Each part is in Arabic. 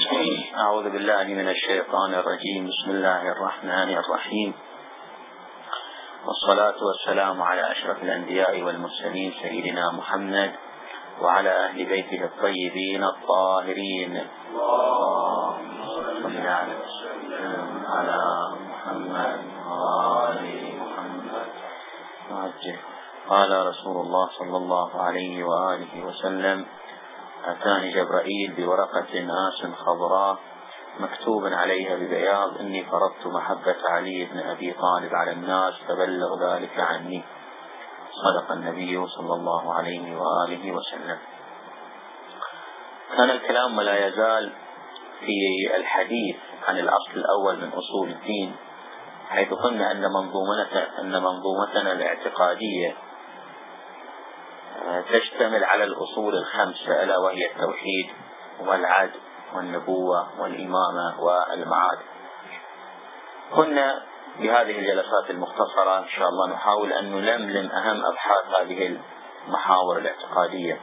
أعوذ بالله من الشيطان الرجيم. بسم الله الرحمن الرحيم، والصلاة والسلام على أشرف الأنبياء والمرسلين سيدنا محمد وعلى أهل بيته الطيبين الطاهرين. اللهم على محمد وآل محمد. قال رسول الله صلى الله عليه وآله وسلم: أتاني جبرائيل بورقة ناس خضراء مكتوب عليها ببياض: إني فرضت محبة علي بن أبي طالب على الناس فبلغ ذلك عني. صدق النبي صلى الله عليه وآله وسلم. كان الكلام ولا يزال في الحديث عن الأصل الأول من أصول الدين، حيث قلنا أن منظومتنا الاعتقادية تشتمل على الأصول الخمسة، ألا وهي التوحيد والعدل والنبوة والإمامة والمعاد. كنا بهذه الجلسات المختصرة إن شاء الله نحاول أن نلملم أهم أبحاث هذه المحاور الاعتقادية.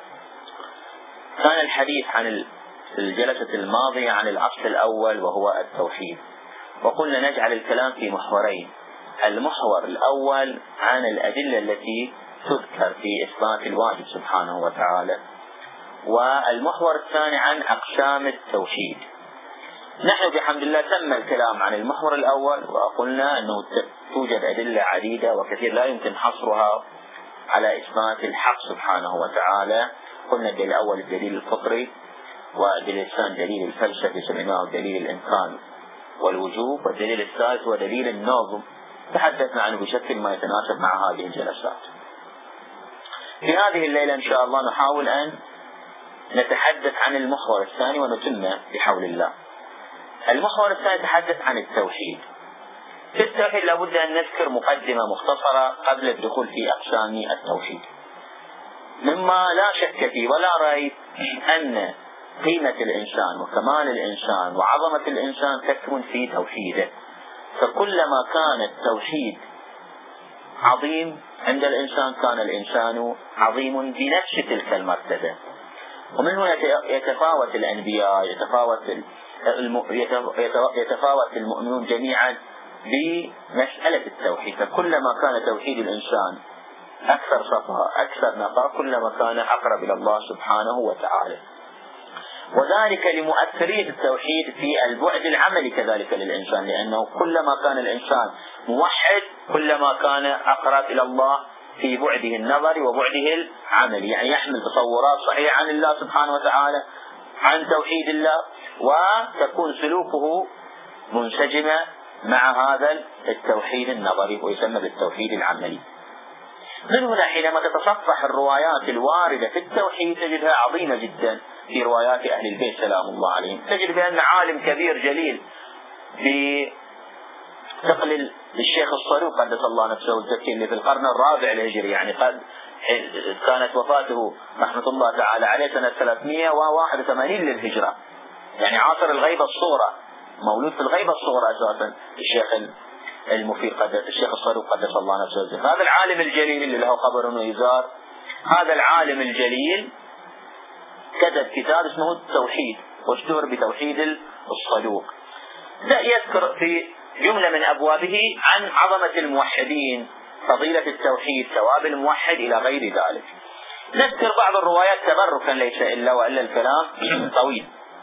كان الحديث عن الجلسة الماضية عن الأصل الأول وهو التوحيد، وقلنا نجعل الكلام في محورين: المحور الأول عن الأدلة التي تذكر في إثبات الواجب سبحانه وتعالى، والمحور الثاني عن أقسام التوحيد. نحن بحمد الله تم الكلام عن المحور الأول، وقلنا أنه توجد أدلة عديدة وكثير لا يمكن حصرها على إثبات الحق سبحانه وتعالى. قلنا الدليل الأول الدليل الفطري، والدليل الثاني دليل الفلسفي سميناه دليل الإمكان والوجوب، والدليل الثالث هو دليل النظم، تحدثنا عنه بشكل ما يتناسب مع هذه الجلسات. في هذه الليلة إن شاء الله نحاول أن نتحدث عن المحور الثاني ونتم بحول الله. المحور الثاني يتحدث عن التوحيد. في التوحيد لابد أن نذكر مقدمة مختصرة قبل الدخول في أقسام التوحيد، مما لا شك فيه ولا ريب أن قيمة الإنسان وكمال الإنسان وعظمة الإنسان تكمن في توحيده. فكلما كان التوحيد عظيم عند الإنسان كان الإنسان عظيم بنفس تلك المرتبة. ومن هنا يتفاوت الأنبياء، يتفاوت المؤمنون جميعا بمسألة التوحيد. فكلما كان توحيد الإنسان أكثر صفاء أكثر نقاء كلما كان أقرب إلى الله سبحانه وتعالى، وذلك لمؤثرية التوحيد في البعد العملي كذلك للإنسان، لأنه كلما كان الإنسان موحد كلما كان أقرب إلى الله في بعده النظري وبعده العملي، يعني يحمل تصورات صحيحة عن الله سبحانه وتعالى عن توحيد الله، وتكون سلوكه منسجمة مع هذا التوحيد النظري ويسمى بالتوحيد العملي. من هنا حينما تتصفح الروايات الواردة في التوحيد تجدها عظيمة جدا. في روايات أهل البيت سلام الله عليهم تجد بأن عالم كبير جليل بثقل الشيخ الصدوق قدس الله نفسه الزكي اللي في القرن الرابع الهجري، يعني قد كانت وفاته رحمة الله تعالى عليه سنة 381 للهجرة، يعني عاصر الغيبة الصغرى، مولود في الغيبة الصغرى أساسا الشيخ المفيد الشيخ الصدوق قدس الله نفسه الزكي. هذا العالم الجليل اللي له قبر ويزار، هذا العالم الجليل كتب كتاب اسمه التوحيد واشتهر بتوحيد الصدوق. لا يذكر في جملة من أبوابه عن عظمة الموحدين، فضيلة التوحيد، ثواب الموحد إلى غير ذلك. نذكر بعض الروايات تبركا ليس إلا وإلا الكلام طويل.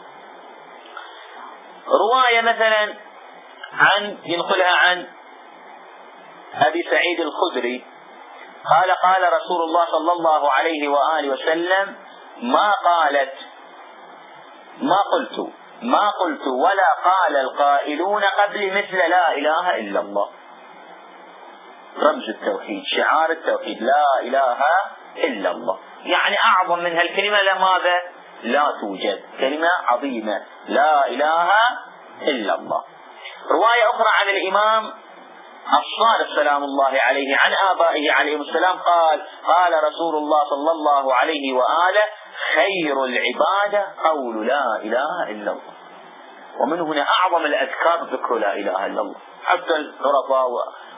رواية مثلا ينقلها عن أبي سعيد الخدري قال رسول الله صلى الله عليه وآله وسلم: ما قلت ولا قال القائلون قبل مثل لا إله إلا الله. رمز التوحيد، شعار التوحيد، لا إله إلا الله، يعني أعظم من هالكلمة لماذا؟ لا توجد كلمة عظيمة، لا إله إلا الله. رواية أخرى عن الإمام الصادق سلام الله عليه عن آبائه عليهم السلام قال رسول الله صلى الله عليه وآله: خير العبادة قول لا إله إلا الله. ومن هنا أعظم الأذكار ذكر لا إله إلا الله. حتى العرفاء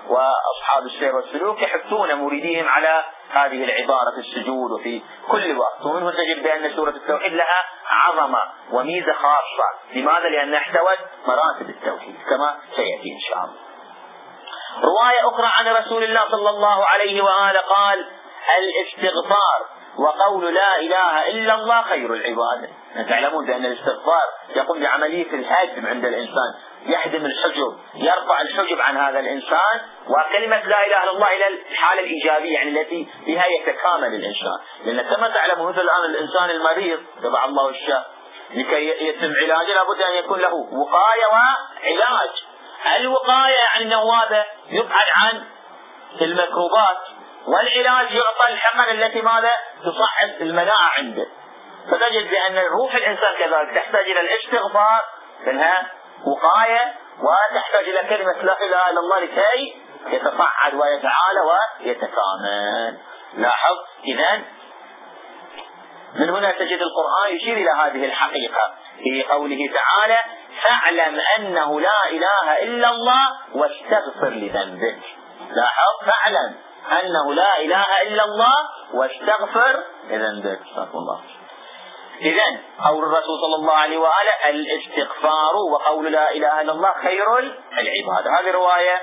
وأصحاب السير والسلوك يحثون مريديهم على هذه العبارة في السجود وفي كل وقت. ومنه تجد بأن سورة التوحيد لها عظمة وميزة خاصة. لماذا؟ لأن احتوت مراتب التوحيد كما سيأتي إن شاء الله. رواية أخرى عن رسول الله صلى الله عليه وآله قال: الاستغفار وقول لا إله إلا الله خير العبادة. تعلمون بأن الاستغفار يقوم بعملية الهدم عند الإنسان، يهدم الحجب، يرفع الحجب عن هذا الإنسان، وكلمة لا إله إلا الله إلى الحالة الإيجابية يعني التي بها يتكامل الإنسان. لأن كما تعلمون مثل الآن الإنسان المريض يضع الله الشفاء، لكي يتم علاجه لابد أن يكون له وقاية وعلاج. الوقاية يعني أنه هذا يبعد عن الميكروبات، والعلاج يعطى الحقن التي ماذا تصحح المناعة عنده. فتجد بأن روح الإنسان كذلك تحتاج إلى الاستغفار لأنها وقاية، وتحتاج إلى كلمة لا إله إلا الله لكي يتصعد ويتعالى ويتكامل. لاحظ إذن من هنا تجد القرآن يشير إلى هذه الحقيقة في قوله تعالى: فاعلم أنه لا إله إلا الله واستغفر لذنبك. لاحظ: فاعلم أنه لا إله إلا الله واستغفر لذنبك. استغفر الله. إذن قول الرسول صلى الله عليه وآله: الاستغفار وقول لا إله إلا الله خير العبادة. هذه رواية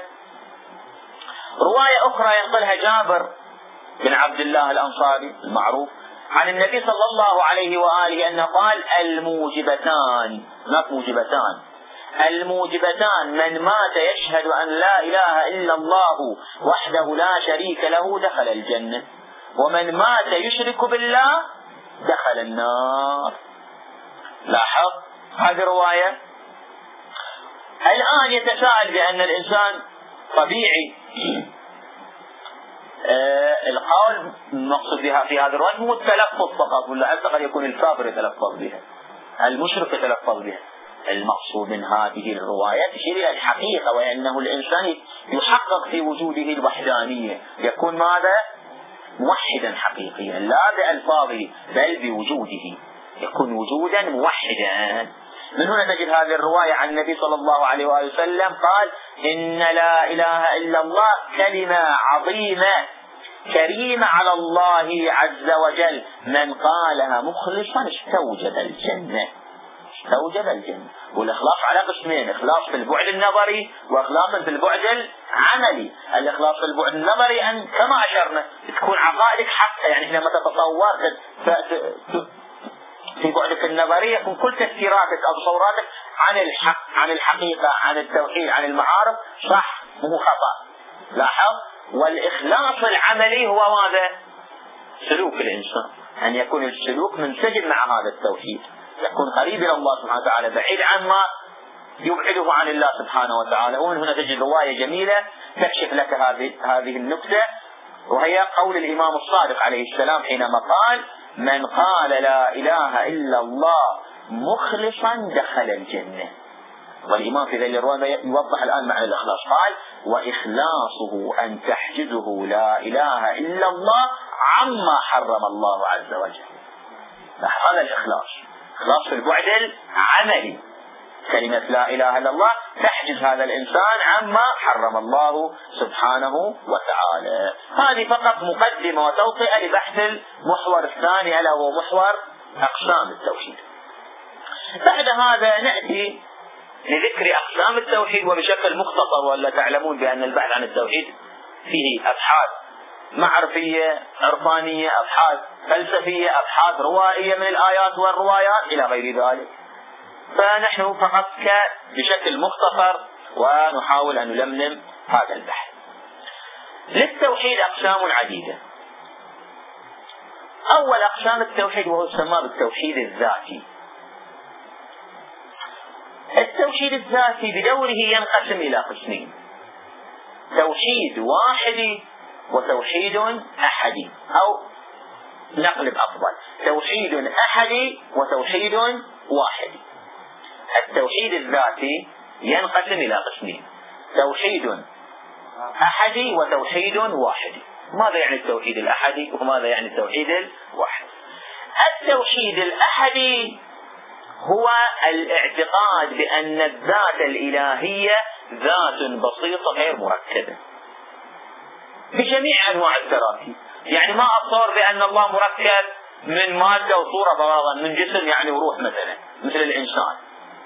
أخرى ينقلها جابر بن عبد الله الأنصاري المعروف عن النبي صلى الله عليه وآله أنه قال: الموجبتان، هناك موجبتان، الموجبتان من مات يشهد أن لا إله إلا الله وحده لا شريك له دخل الجنة، ومن مات يشرك بالله دخل النار. لاحظ هذه رواية. الآن يتساءل بأن الإنسان طبيعي القول المقصود بها في هذا الرواية هو التلفظ فقط، ولا حتى قد يكون الكافر يتلفظ بها، المشرك يتلفظ بها. المقصود من هذه الروايات تشير إلى الحقيقة، وأنه الإنسان يحقق في وجوده الوحدانية، يكون ماذا؟ موحدا حقيقيا، لا بألفاظه بل بوجوده، يكون وجودا موحدا. من هنا تجد هذه الرواية عن النبي صلى الله عليه وآله وسلم قال: إن لا إله إلا الله كلمة عظيمة كريمة على الله عز وجل، من قالها مخلصا استوجب الجنة. استوجب الجنة. والإخلاص على قسمين: إخلاص في البعد النظري وإخلاص في البعد العملي. الإخلاص في البعد النظري أن كما أشرنا تكون عقائدك حقا، يعني لما تتصور في بعدك النظري يكون كل تفكيراتك أو تصوراتك عن الحق، عن الحقيقة، عن التوحيد، عن المعارف صح مو خطأ. لاحظ. والإخلاص العملي هو ماذا؟ سلوك الإنسان، أن يكون السلوك منسجم مع هذا التوحيد، يكون قريب إلى الله سبحانه وتعالى، بعيد عن ما يبعده عن الله سبحانه وتعالى. ومن هنا تجد رواية جميلة تكشف لك هذه النكتة، وهي قول الإمام الصادق عليه السلام حينما قال: من قال لا إله إلا الله مخلصا دخل الجنة. والإمام في ذي الرواية يوضح الآن معنى الإخلاص، قال: وإخلاصه أن تحجزه لا إله إلا الله عما حرم الله عز وجل. هذا الإخلاص، إخلاص في البعد العملي، كلمة لا إله إلا الله تحجز هذا الإنسان عما حرم الله سبحانه وتعالى. هذه فقط مقدمة وتوطئة لبحث المحور الثاني ألا هو محور أقسام التوحيد. بعد هذا نأتي لذكر أقسام التوحيد وبشكل مختصر، ولا تعلمون بأن البحث عن التوحيد فيه أبحاث معرفية عرفانية، أبحاث فلسفية، أبحاث روائية من الآيات والروايات إلى غير ذلك. فنحن فقط بشكل مختصر ونحاول أن نلملم هذا البحث. للتوحيد أقسام عديدة. أول أقسام التوحيد وهو يسمى بالتوحيد الذاتي. التوحيد الذاتي بدوره ينقسم إلى قسمين: توحيد واحدي وتوحيد أحدي، أو نقلب أفضل: توحيد أحدي وتوحيد واحدي. التوحيد الذاتي ينقسم إلى قسمين: توحيد أحدي وتوحيد واحدي. ماذا يعني التوحيد الأحدي وماذا يعني التوحيد الواحدي؟ التوحيد الأحدي هو الاعتقاد بأن الذات الإلهية ذات بسيطة غير مركبة، بجميع أنواع التراكيب. يعني ما أتصور بأن الله مركب من مادة وصورة فرضا، من جسم يعني وروح مثلا مثل الإنسان،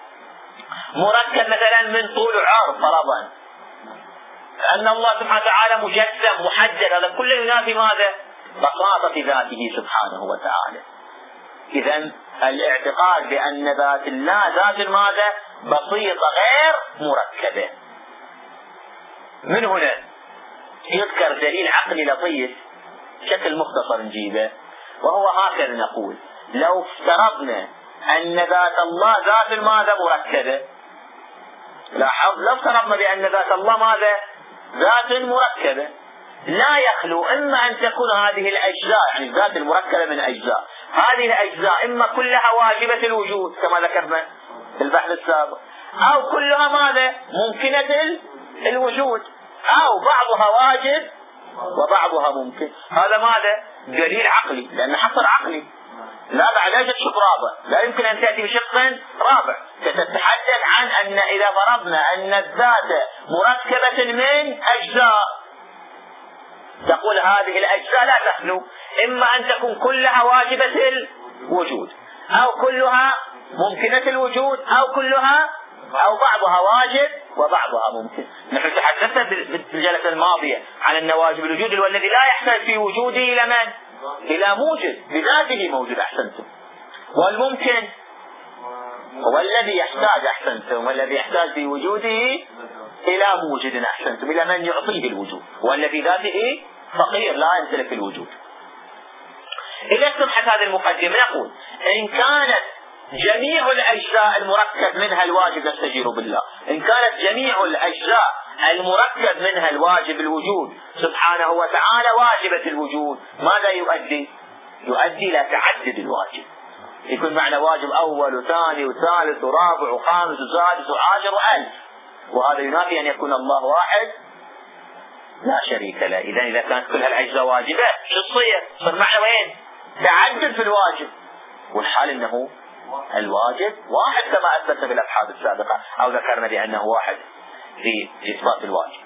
مركب مثلا من طول وعرض فرضا، أن الله سبحانه وتعالى مجسم محدد، هذا كله ينافي ماذا؟ بساطة ذاته سبحانه وتعالى. إذن الاعتقاد بأن ذات الله ذات ماذا؟ بسيطة غير مركبة. من هنا يذكر دليل عقلي لطيف بشكل مختصر نجيبه، وهو هكذا نقول: لو افترضنا أن ذات الله ذات ماذا؟ مركبة. لاحظ، لو افترضنا بأن ذات الله ماذا؟ ذات مركبة، لا يخلو إما أن تكون هذه الأجزاء، يعني الذات المركبة من أجزاء، هذه الأجزاء إما كلها واجبة الوجود كما ذكرنا في البحث السابق، أو كلها ماذا؟ ممكنة الوجود، أو بعضها واجب وبعضها ممكن. هذا ماذا؟ دليل عقلي، لأن حصر عقلي، لا يوجد شق رابع، لا يمكن أن تأتي بشق رابع. تتحدث عن أن إذا فرضنا أن الذات مركبة من أجزاء، تقول هذه الأجزاء لا تخلو، إما أن تكون كلها واجبة الوجود، أو كلها ممكنة الوجود، أو كلها أو بعضها واجب وبعضها ممكن. نحن تحدثنا في الجلسة الماضية عن أن واجب الوجود هو الذي لا يحتاج في وجوده إلى من؟ إلى موجد، بذاته موجود. أحسنتم. والممكن هو الذي يحتاج، أحسنتم، والذي يحتاج في وجوده إلى موجد، أحسنتم، إلى من يعطيه الوجود، والذي ذاته فقير لا يمتلك الوجود. إذا سمحت هذه المقدمة نقول: إن كانت جميع الأجزاء المركب منها الواجب يستجير بالله، إن كانت جميع الأجزاء المركب منها الواجب الوجود سبحانه وتعالى واجبة الوجود، ماذا يؤدي؟ يؤدي إلى تعدد الواجب، يكون معنى واجب أول وثاني وثالث ورابع وخامس وسادس وعاشر وألف، وهذا ينافي أن يكون الله واحد لا شريك له. إذا كانت كل هالأجزاء واجبات شو تصير؟ صار معنى وين؟ تعدد في الواجب، والحال أنه الواجب واحد كما أثبتنا بالأبحاث السابقة، أو ذكرنا بأنه واحد في إثبات الواجب.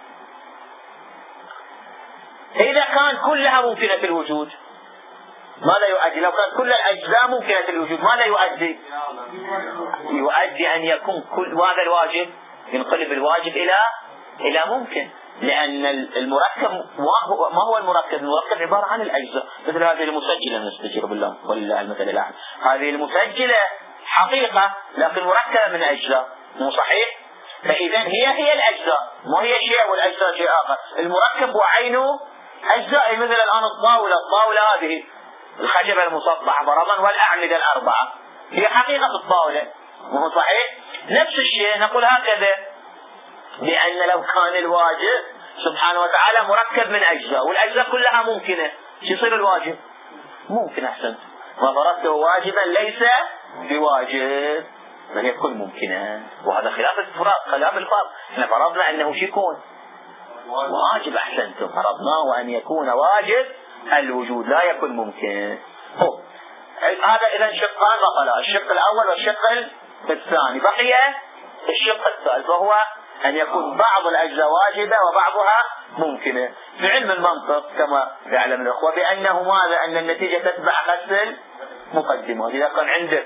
إذا كان كلها ممكنة الوجود ماذا يؤدي؟ لو كان كل الأجزاء ممكنة الوجود ماذا يؤدي؟ يؤدي أن يكون كل هذا الواجب ينقلب الواجب إلى ممكن، لأن المركب ما هو المركب؟ المركب عبارة عن الأجزاء، مثل هذه المسجلة نستجير بالله ولله المثل الأعلى، هذه المسجلة حقيقة لكن مركبة من أجزاء، مو صحيح؟ فإذا هي الأجزاء، ما هي شيء والأجزاء شيء آخر. المركب وعينه أجزاء، مثل الآن الطاولة هذه الخشبة المسطحة فرضا والأعمدة الأربعة هي حقيقة الطاولة، مو صحيح؟ نفس الشيء نقول هكذا، لأن لو كان الواجب سبحانه وتعالى مركب من أجزاء والأجزاء كلها ممكنة، شو يصير الواجب؟ ممكن. أحسنت، ما فرضته واجبا ليس بواجب بل يكون ممكنا، وهذا خلاف الفرض. احنا فرضنا أنه شو يكون؟ واجب. أحسنتم، فرضناه أن يكون واجب الوجود لا يكون ممكن. هذا إذا شقان بطلا، الشق الأول والشق الثاني، بقي الشق الثالث وهو أن يكون بعض الأجزاء واجبة وبعضها ممكنة. في علم المنطق كما يعلم الأخوة بأنه ماذا؟ أن النتيجة تتبع نفس المقدمة. إذا كان عندك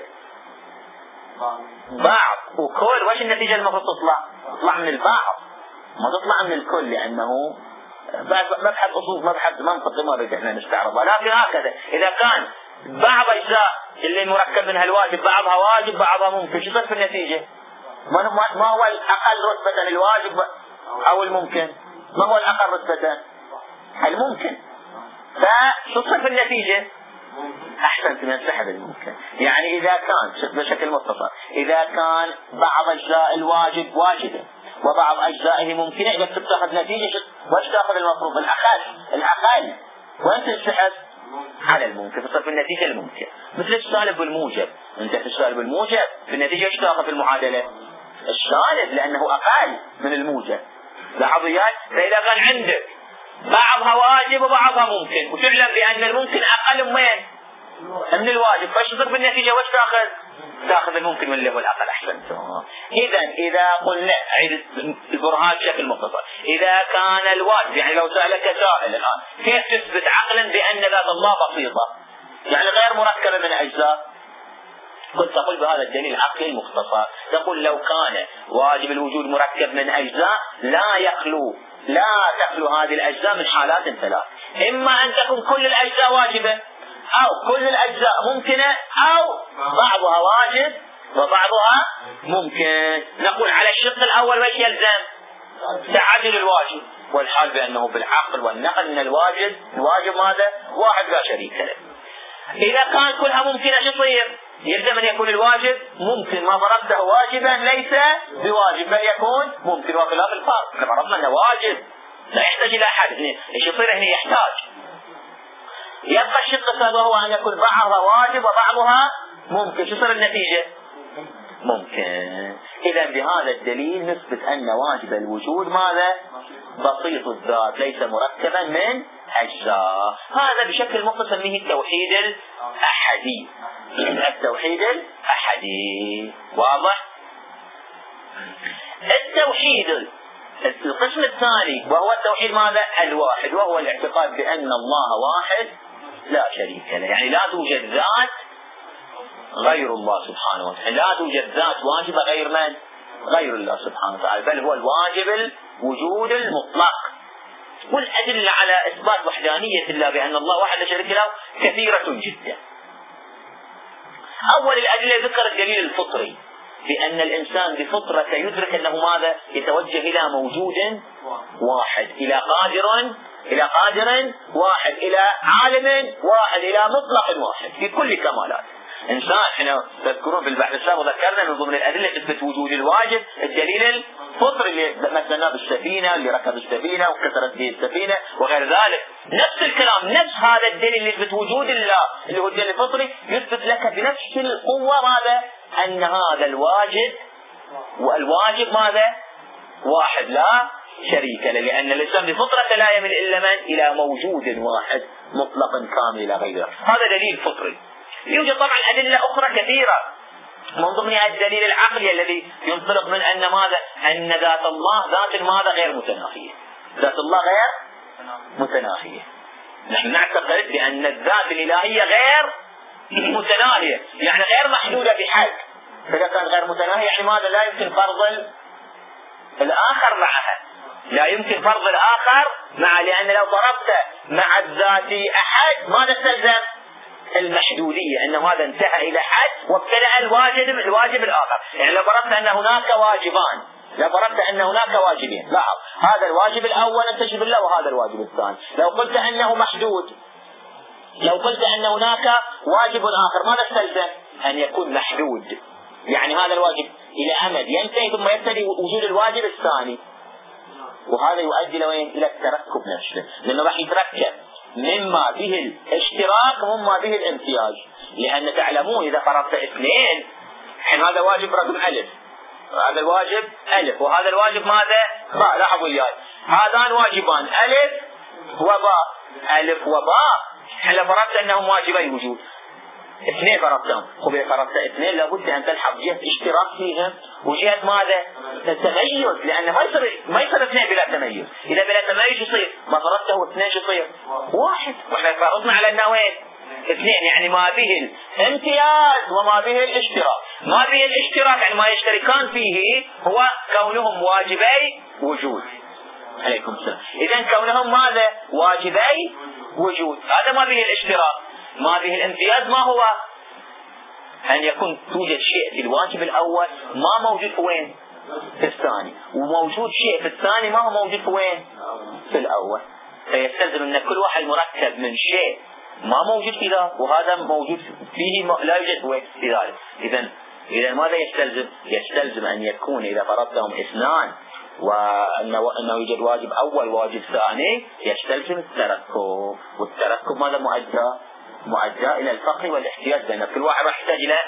بعض وكل، وش النتيجة المفروض تطلع من البعض، ما تطلع من الكل، لأنه مبحث أصول مبحث منطقي ما بدنا احنا نستعرضه. لكن هكذا إذا كان بعض أجزاء اللي مركب منها الواجب بعضها واجب بعضها ممكن، شو في النتيجة؟ ما هو الأقل رتبة الواجب أو الممكن؟ ما هو الأقل رتبة؟ الممكن. فشو في النتيجة؟ أحسنت، من سحب الممكن. يعني إذا كان بشكل مختصر، إذا كان بعض أجزاء الواجب واجبة وبعض أجزائه ممكنة، إذا تأخذ نتيجة وش تأخذ المفروض؟ الأقل، وأنت تسحب على الممكن، تصير في النتيجة الممكن. مثل السالب والموجب، أنت في السالب والموجب في النتيجة وش تأخذ في المعادلة؟ السالب، لأنه أقل من الموجب. لاحظوا ياي؟ فإذا كان عندك بعضها واجب وبعضها ممكن، وتعلم بأن الممكن أقل من الواجب، فايش تصير في النتيجة؟ وش تأخذ؟ تاخذ الممكن واللي هو الأقل. أحسنتم. إذا قلنا عيد البرهان بشكل مختصر، إذا كان الواجب، يعني لو سألك سائل الآن كيف تثبت عقلا بأن ذات الله بسيطة يعني غير مركبة من أجزاء، كنت تقول بهذا الدليل العقلي المختصر، تقول لو كان واجب الوجود مركب من أجزاء لا تخلو هذه الأجزاء من حالات ثلاث: إما أن تكون كل الأجزاء واجبة، أو كل الأجزاء ممكنة، أو بعضها واجب وبعضها ممكن. نقول على الشق الأول وش يلزم؟ تعدل الواجب، والحال بأنه بالعقل والنقل من الواجب ماذا؟ واحد لا شريك له. إذا كان كلها ممكنة شو يصير؟ يلزم أن يكون الواجب ممكن، ما ضربته واجبا ليس بواجب بل يكون ممكن، وخلاف الفرق لما فرضنا أنه واجب لا يحتاج إلى أحد. إيش يصير هنا؟ يحتاج. يبقى الشق الثاني وهو أن يكون بعضها واجب وبعضها ممكن. شو يصير النتيجة؟ ممكن. إذا بهذا الدليل نثبت أن واجب الوجود ماذا؟ بسيط الذات ليس مركبا من أجزاء. هذا بشكل مختصر نسميه التوحيد الأحدي. التوحيد الأحدي واضح؟ التوحيد القسم الثاني وهو التوحيد ماذا؟ الواحد، وهو الاعتقاد بأن الله واحد لا شريك له، يعني لا توجد ذات غير الله سبحانه وتعالى، لا توجد ذات واجبة غير من؟ غير الله سبحانه وتعالى، بل هو الواجب الوجود المطلق. والأدلة على إثبات وحدانية الله بأن الله واحد لا شريك له كثيرة جدا. أول الأدلة ذكر الدليل الفطري بأن الإنسان بفطرة يدرك أنه ماذا؟ يتوجه إلى موجود واحد، إلى قادر واحد، إلى عالم واحد، إلى مطلق واحد في كل كمالات. إنسان احنا تذكرون في البحث السابق ذكرنا من ضمن الأدلة تثبت وجود الواجب الدليل الفطري اللي مثلنا بالسفينة، اللي ركب السفينة وكسرت به السفينة وغير ذلك. نفس الكلام، نفس هذا الدليل اللي يثبت وجود الله اللي هو الدليل الفطري يثبت لك بنفس القوة ماذا؟ أن هذا الواجب والواجب ماذا؟ واحد لا شريك له، لأن الإنسان بفطرة لا يميل إلا من؟ إلى موجود واحد مطلق كامل إلى غيره. هذا دليل فطري. يوجد طبعا أدلة أخرى كثيرة من ضمنها الدليل العقلي الذي ينطلق من أن ماذا؟ أن ذات الله ذات ماذا؟ غير متناهية. ذات الله غير متناهية. نحن نعتقد بأن الذات الإلهية غير متناهية، يعني غير محدودة بحد. فإذا كان غير متناهية يعني ماذا؟ لا يمكن فرض الآخر معها، لا يمكن فرض الآخر معها، لأن لو ضربت مع الذات أحد ماذا تلزم؟ المحدودية، أن هذا انتهى إلى حد وابتدأ الواجب الآخر. يعني لو فرضت أن هناك واجبان، لو فرضت أن هناك واجبين، لاحظ هذا الواجب الأول انتشي بالله وهذا الواجب الثاني. لو قلت أنه محدود، لو قلت أن هناك واجب آخر ماذا تلزم؟ أن يكون محدود، يعني هذا الواجب إلى أمد ينتهي ثم يبتدي وجود الواجب الثاني، وهذا يؤدي لوين؟ إلى التركب نفسه، لأنه راح يتركب مما به الاشتراك ومما به الامتياز. لأن تعلمون إذا فرضت اثنين، هذا واجب رقم ألف، هذا الواجب ألف، وهذا الواجب ماذا؟ باء. لاحظوا وياي هذان واجبان ألف وباء، ألف وباء. لو فرضت أنهم واجبي وجود، اثنين فرضتهم، وإذا فرضت اثنين لابد أن تلحق جهة اشتراك فيهم وجهة ماذا؟ التميز، لأن ما يصير اثنين بلا تميز. إذا بلا تميز يصير ما فرضته اثنين يصير واحد، وإحنا فرضنا على أنه وين؟ اثنين، يعني ما به الامتياز وما به الاشتراك. ما به الاشتراك يعني ما يشتركان فيه هو كونهم واجبي وجود. عليكم السلام. إذن كونهم ماذا؟ واجبي وجود، هذا ما به الاشتراك. ما به الامتياز ما هو؟ أن يكون توجد شيء في الواجب الأول ما موجود في وين؟ في الثاني، وموجود شيء في الثاني ما هو موجود في وين؟ في الأول. فيستلزم أن كل واحد مركب من شيء ما موجود في ذا، وهذا موجود فيه لا يوجد في ذلك. إذن ماذا يستلزم؟ يستلزم أن يكون إذا فرضتهم اثنان وأنه يوجد واجب أول واجب ثاني يستلزم التركب، والتركب ماذا مؤدى إلى الفقر والاحتياج، لأن كل واحد راح يحتاج إلى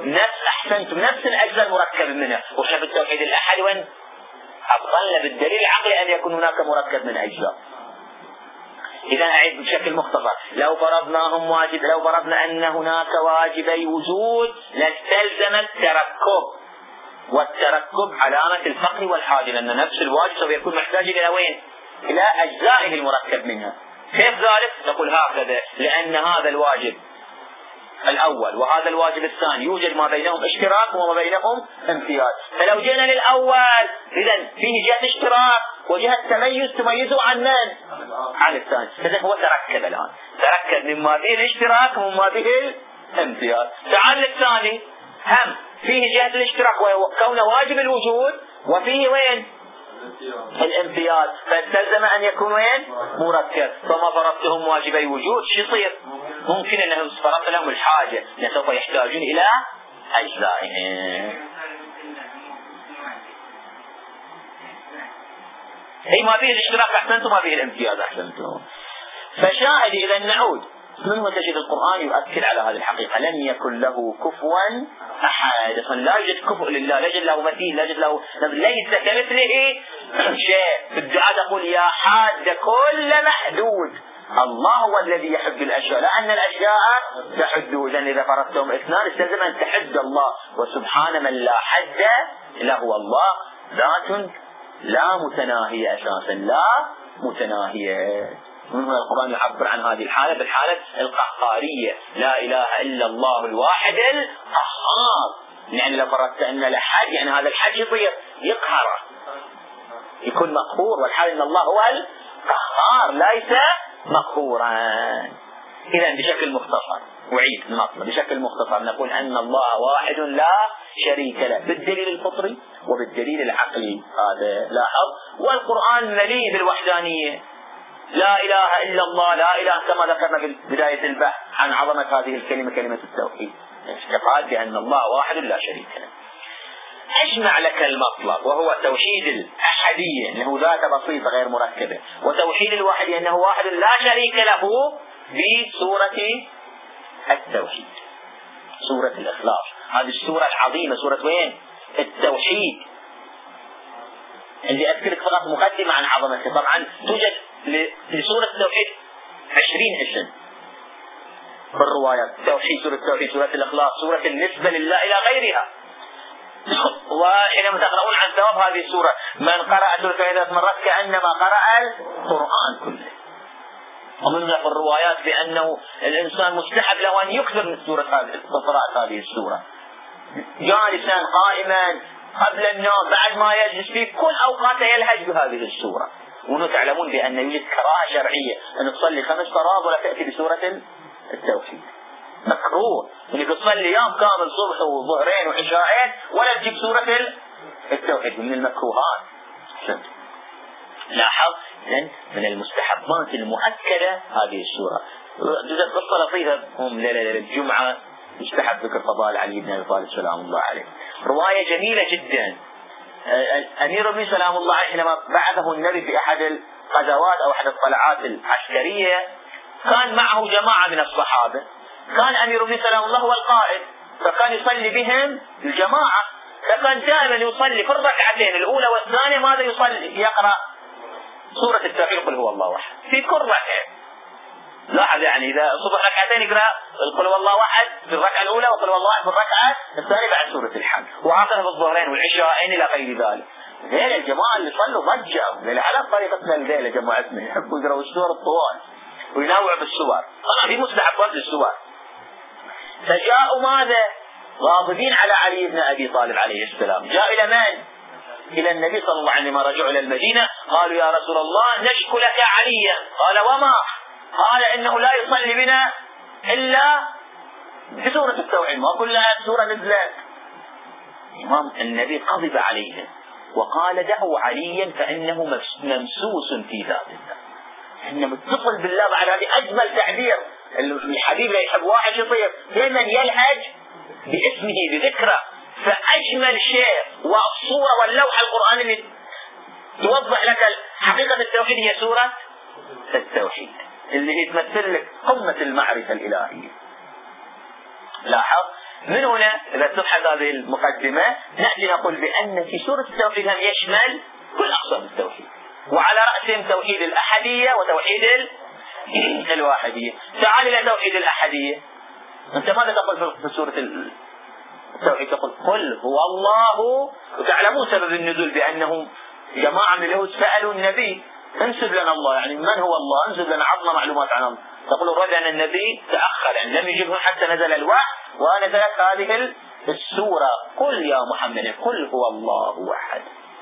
نفس الأجزاء المركب منها. وإحنا في التوحيد الأحد وين أبطلنا بالدليل العقلي أن يكون هناك مركب من أجزاء. إذا أعيد بشكل مختصر، لو فرضنا أن هناك واجبي وجود لاستلزم التركب، والتركب علامة الفقر والحاجة، لأن نفس الواجب سوف يكون محتاج إلى وين؟ إلى أجزائه المركب منها. كيف ذلك؟ نقول هكذا: لأن هذا الواجب الأول وهذا الواجب الثاني يوجد ما بينهم اشتراك وما بينهم امتياز، فلو جينا للأول إذن فيه جهة اشتراك وجهة تميز تميزه عن من؟ عن الثاني. إذن هو تركب الآن، تركب مما به الاشتراك ومما به الامتياز. تعال للثاني، هم فيه جهة الاشتراك وكونه واجب الوجود، وفيه وين؟ الامتياز، فاستلزم أن يكون وين؟ مركب. فما فرضتهم واجبي وجود شو يصير؟ ممكن أنه فرضت لهم الحاجة، لأن سوف يحتاجون إلى أجزائهم. أي ما فيه الاشتراك أحسنتم، ما فيه الامتياز أحسنتم. فشاهد إذا نعود منه تجد القرآن يؤكد على هذه الحقيقة: لم يكن له كفوا أحد. لا يوجد كفء لله، لا يوجد له مثيل، لا يوجد له، ليس كمثله شيء. في الدعاء تقول: يا حاد كل محدود. الله هو الذي يحد الأشياء، لأن الأشياء تحد. إذا فرضتهم اثنان استلزم أن تحد الله، وسبحان من لا حد له. الله ذات لا متناهية أساسا، لا متناهية. من هنا القرآن يعبر عن هذه الحالة بالحالة القهارية: لا إله إلا الله الواحد القهار. يعني لو فرضت أن لحد، يعني هذا الحد يصير يقهر، يكون مقهور، والحال أن الله هو القهار ليس مقهورا. إذا بشكل مختصر، وعيد المطلب بشكل مختصر، نقول أن الله واحد لا شريك له بالدليل الفطري وبالدليل العقلي. هذا لاحظ. والقرآن مليء بالوحدانية: لا إله إلا الله، لا إله، كما ذكرنا في بداية البحث عن عظمة هذه الكلمة، كلمة التوحيد، اعتقاد بأن الله واحد لا شريك له. أجمع لك المطلب، وهو توحيد الأحدية أنه ذات بسيطة غير مركبة، وتوحيد الوحدية أنه واحد لا شريك له، بسورة التوحيد، سورة الإخلاص. هذه السورة العظيمة، سورة وين؟ التوحيد. عندي أذكرك فقط مقدمة عن عظمتها. طبعا توجد لسورة التوحيد 20 اسم بالروايات: التوحيد، سورة التوحيد، سورة الإخلاص، سورة النسبة لله إلى غيرها. وحينما تقرؤون عن ثواب هذه السورة: من قرأ سورة 3 مرات كأنما قرأ القرآن كله. ومن في الروايات بأنه الإنسان مستحب له أن يكثر من قراءة هذه السورة، جالسا قائما قبل النوم بعد ما يجلس، في كل أوقاته يلهج بهذه السورة. وأنتم تعلمون بأن يوجد كراهة شرعية أن تصلي 5 فرائض ولا تأتي بسورة التوحيد، مكروه انك تصلي يوم كامل صبح وظهرين وعشاءين ولا تجيب سورة التوحيد، من المكروهات. لاحظ من المستحبات المؤكدة هذه السورة. توجد قصة لطيفة هم ليلة الجمعة يستحب ذكر فضائل علي بن أبي طالب سلام الله عليه، رواية جميلة جدا. أمير المؤمنين سلام الله عليه حينما بعثه النبي في أحد الغزوات أو أحد الطلعات العسكرية، كان معه جماعة من الصحابة، كان أمير المؤمنين سلام الله هو القائد، فكان يصلي بهم الجماعة، فكان دائما يصلي في الركعتين الأولى والثانية ماذا يصلي؟ يقرأ سورة التوحيد قل هو الله أحد في كل ركعة. لاحظ يعني إذا صبح ركعتين يقرأ قل هو الله أحد في الركعة الأولى وقل هو الله أحد في الركعة الثانية بعد سورة الحمد، وعقبها في الظهرين والعشاءين إلى غير ذلك. ذيل الجماعة اللي صلوا ضجوا على طريقتنا، ذيل جماعتنا يحبوا يقرأوا السور الطوال وينوعوا بالسور، طبعا في مستحبات للسور. فجاءوا ماذا؟ غاضبين على علي بن أبي طالب عليه السلام. جاء إلى من؟ إلى النبي صلى الله عليه وسلم. رجعوا إلى المدينة قالوا: يا رسول الله نشكو لك عليا. قال: وما؟ قال: إنه لا يصلي بنا إلا بسورة التوحيد، ما كلها سورة نزلت. النبي غضب عليه وقال: دعوا عليا فإنه ممسوس في ذات الله. إنه متصل بالله. بعد هذه أجمل تعبير. الحبيب لا يحب واحد يطير دائما يلهج باسمه بذكره. فأجمل شيء والصورة واللوحة القرآن اللي توضح لك حقيقة التوحيد هي سورة التوحيد، اللي هي تمثل لك قمة المعرفة الإلهية. لاحظ من هنا إذا تبحث هذه المقدمة نأتي نقول بأن في سورة التوحيد هم يشمل كل أقسام التوحيد، وعلى رأسهم توحيد الأحدية وتوحيد الواحدية. تعال إلى توحيد الأحدية. أنت ماذا تقول في سورة التوحيد؟ تقول قل هو الله، وتعلمون سبب النزول بأنه جماعة من اليهود سألوا النبي انسب لنا الله، يعني من هو الله؟ انسب لنا، عطنا معلومات عن الله. تقول الرد أن النبي تأخر، يعني لم يجبهم حتى نزل الوحي ونزلت هذه السورة. قل يا محمد قل هو الله أحد.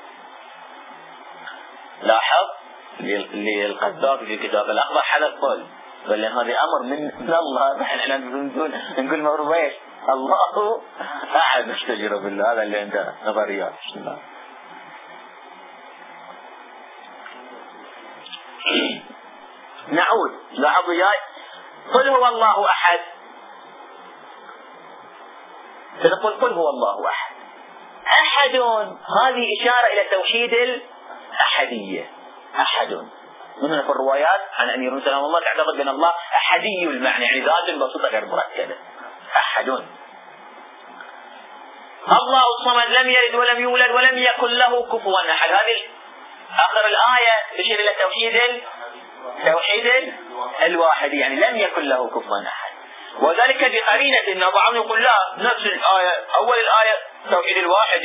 لاحظ للقذافي في كتاب الأخبار حدث قل، بل هذا أمر من الله. نحن نقول مرويش الله أحد، نشتجر بالله. هذا اللي عنده نظريات. بسم الله. نعود. لاحظوا جاي قل هو الله أحد، تقول قل هو الله أحد. أحد هذه إشارة إلى توحيد الأحدية. أحد من هنا في الروايات عن أمير المؤمنين الله تعتقد بأن الله أحدي المعنى، يعني ذات بسيطة غير مركبة. أحد. الله الصمد لم يلد ولم يولد ولم يكن له كفوا أحد. هذه آخر الآية تشير إلى توحيد الواحد، يعني لم يكن له كفوا أحد. وذلك بقرينة أن بعضهم يقول لا، نفس الآية أول الآية توحيد الواحد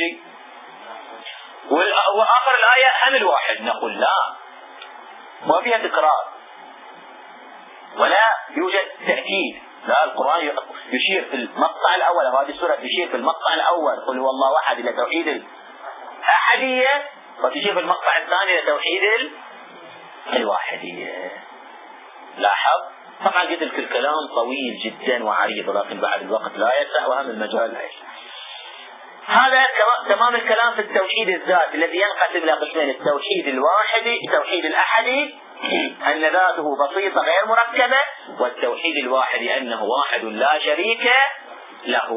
وآخر الآية هم الواحد. نقول لا، ما فيها تكرار ولا يوجد تأكيد. لا، القرآن يشير في المقطع الأول، أو هذه السورة تشير في المقطع الأول قل هو الله أحد إلى توحيد الأحدية، وتشير في المقطع الثاني إلى توحيد الواحدية. لاحظ. طبعا قلت لك الكلام طويل جدا وعريض، ولكن بعد الوقت لا يسع وهم المجال لا يسع. هذا تمام الكلام في التوحيد الذات الذي ينقسم إلى قسمين: التوحيد الواحدي، التوحيد الأحدي أن ذاته بسيطة غير مركبة، والتوحيد الواحدي أنه واحد لا شريك له.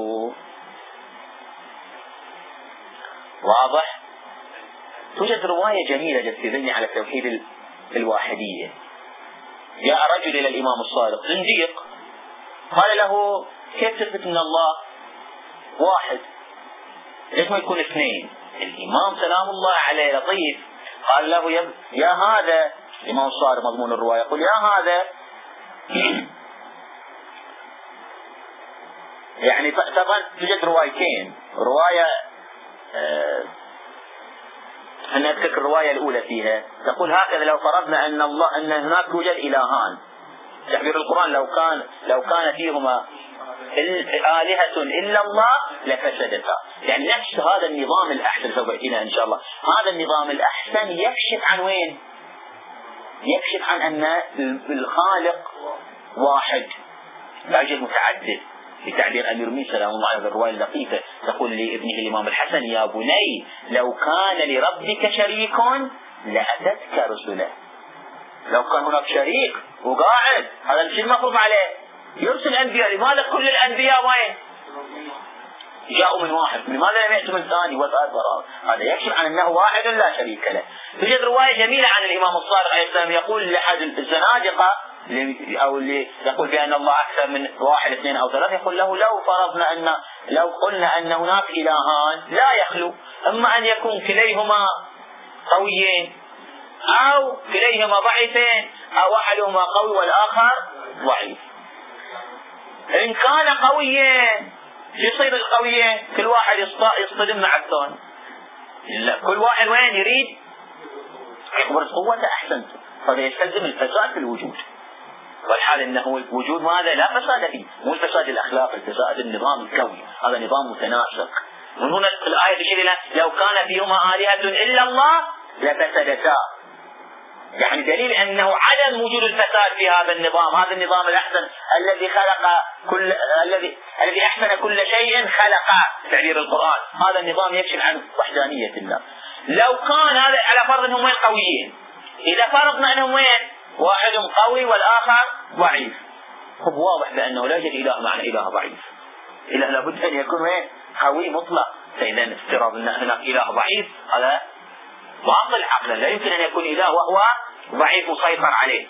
واضح؟ توجد رواية جميلة جت في ذهني على التوحيد الواحدية. جاء رجل إلى الإمام الصادق زنديق، قال له كيف تثبت أن الله واحد؟ ليش ما يكون اثنين؟ الإمام سلام الله عليه لطيف قال له يا هذا، الإمام الصادق مضمون الرواية يقول يا هذا يعني طبعا توجد روايتين. رواية أنا أذكر الرواية الأولى فيها تقول هكذا: لو فرضنا أن هناك يوجد إلهان، تعبير القرآن لو كان فيهما آلهة إلا الله لفسدتا. يعني نفس هذا النظام الأحسن سوف يأتينا إن شاء الله. هذا النظام الأحسن يكشف عن وين؟ يكشف عن أن الخالق واحد لا يوجد متعدد. بتعبير أمير المؤمنين سلام الله عليه الرواية اللطيفة تقول لابنه الإمام الحسن: يا بني لو كان لربك شريك لأتتك رسله. لو كان هناك شريك وقاعد، هذا الشيء المفروض عليه يرسل أنبياء. لماذا كل الأنبياء وين؟ جاءوا من واحد، لماذا لم يأتوا من ثاني وثالث ورابع؟ هذا يكشف عن أنه واحد لا شريك له. توجد رواية جميلة عن الإمام الصادق عليه السلام يقول لأحد الزنادقة أو اللي يقول بأن الله أكثر من واحد اثنين أو ثلاثة، يقول له لو قلنا أن هناك إلهان لا يخلو، إما أن يكون كليهما قويين أو كليهما ضعيفين، أو أحدهما قوي والآخر ضعيف. إن كان قويين يصير القويين كل واحد يصطدم مع الثاني. لا، كل واحد وين يريد يخبر قوته أحسن، فهذا يستلزم الفساد في الوجود. والحال أنه الوجود ماذا لا فساد فيه، مو الفساد الأخلاقي، الفساد النظام الكوني، هذا نظام متناسق. من هنا الآية تشير إلى لو كان فيهما آلهة إلا الله لفسدتا، يعني دليل أنه عدم وجود الفساد في هذا النظام. هذا النظام الأحسن الذي خلق الذي أحسن كل شيء خلق، تعبير القرآن. هذا النظام يكشف عن وحدانية الله. لو كان هذا على فرض أنهم وين قويين، إذا فرضنا أنهم وين واحد قوي والآخر ضعيف، هو واضح بأنه لا يوجد إله معنى إله ضعيف. إله لابد أن يكون وين قوي مطلق. فإذا افتراض أن هناك إله ضعيف هذا باطل عقلا، لا يمكن أن يكون إله وهو ضعيف مسيطر عليه.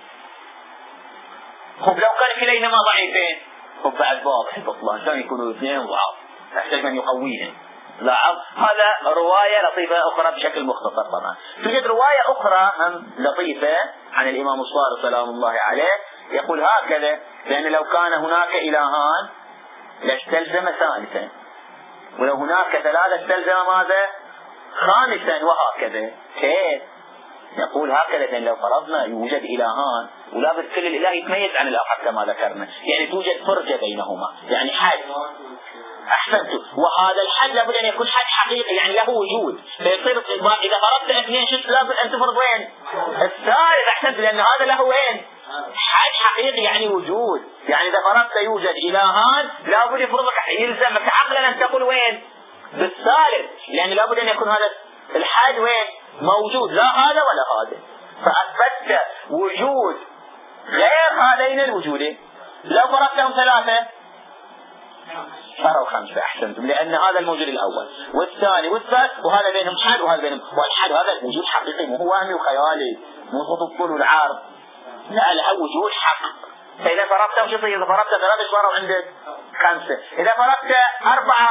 لو كان كليهما ضعيفين بعد واضح البطلان، كان يكونوا اثنين ضعاف، يحتاج من يقويهم. لاحظ هذا رواية لطيفة أخرى بشكل مختصر. طبعا توجد رواية أخرى هم لطيفة عن الإمام الصادق سلام الله عليه يقول هكذا: لأن لو كان هناك إلهان لاستلزم ثالثا، ولو هناك ثلاثة استلزم ماذا؟ خامسا، وهكذا. كيف؟ يقول هكذا: لأن لو فرضنا يوجد إلهان ولا بد كل الإله يتميز عن الآخر كما ذكرنا، يعني توجد فرجة بينهما، يعني حد. أحسنت. وهذا الحد لابد أن يكون حد حقيقي، يعني له وجود. فيصير إذا فرضت اثنين شو لابد أن تفرض وين؟ الثالث. أحسنت، لأن هذا له وين؟ حد حقيقي، يعني وجود. يعني إذا فرضت يوجد إلهان لابد يلزمك عقلا أن تقول وين؟ بالثالث، لأن لابد أن يكون هذا الحد وين؟ موجود، لا هذا ولا هذا. فأثبتت وجود غير هذين الوجودين. لو فرضتهم ثلاثة صاروا خمسة. أحسنتم، لأن هذا الموجود الأول والثاني والثالث، وهذا بينهم حد وهذا بينهم، والحد هذا وجود حقيقي، مو هو وهمي وخيالي، مو خط الطول والعرض، لا، له وجود حق. فإذا فرضتهم شو يصير؟ إذا فرضت ثلاثة صاروا عندك خمسة. إذا فرضت أربعة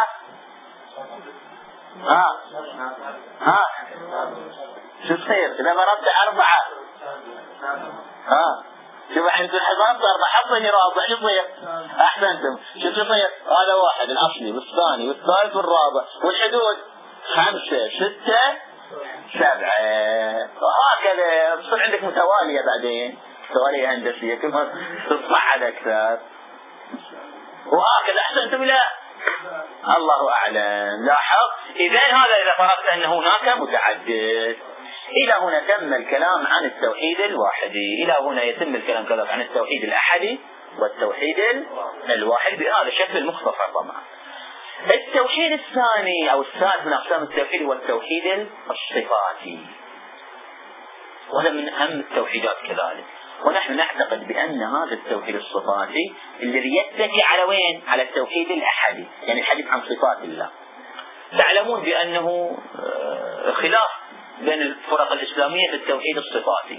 شو تصير؟ إذا فرضت أربعة شوف الحين في الحضارة أربعة، حطني رابع، شو يصير؟ أحسنتم، شو يصير؟ هذا واحد الأصلي والثاني والثالث والرابع، والحدود خمسة ستة سبعة، وهكذا بصير عندك متوالية بعدين، متوالية هندسية، كل ما تصعد أكثر، وهكذا. أحسنتم. لا الله أعلم. لاحظ إذن هذا إذا فرضت أن هناك متعدد. إلى هنا تم الكلام عن التوحيد الواحدي. إلى هنا يتم الكلام كذلك عن التوحيد الأحدي والتوحيد الواحد بهذا الشكل المختصر. طبعا التوحيد الثاني أو الثالث من أقسام التوحيد هو التوحيد الصفاتي، وهذا من أهم التوحيدات كذلك. ونحن نعتقد بأن هذا التوحيد الصفاتي الذي يتكي على وين؟ على التوحيد الأحدي، يعني الحديث عن صفات الله. تعلمون بأنه خلاف بين الفرق الإسلامية في التوحيد الصفاتي،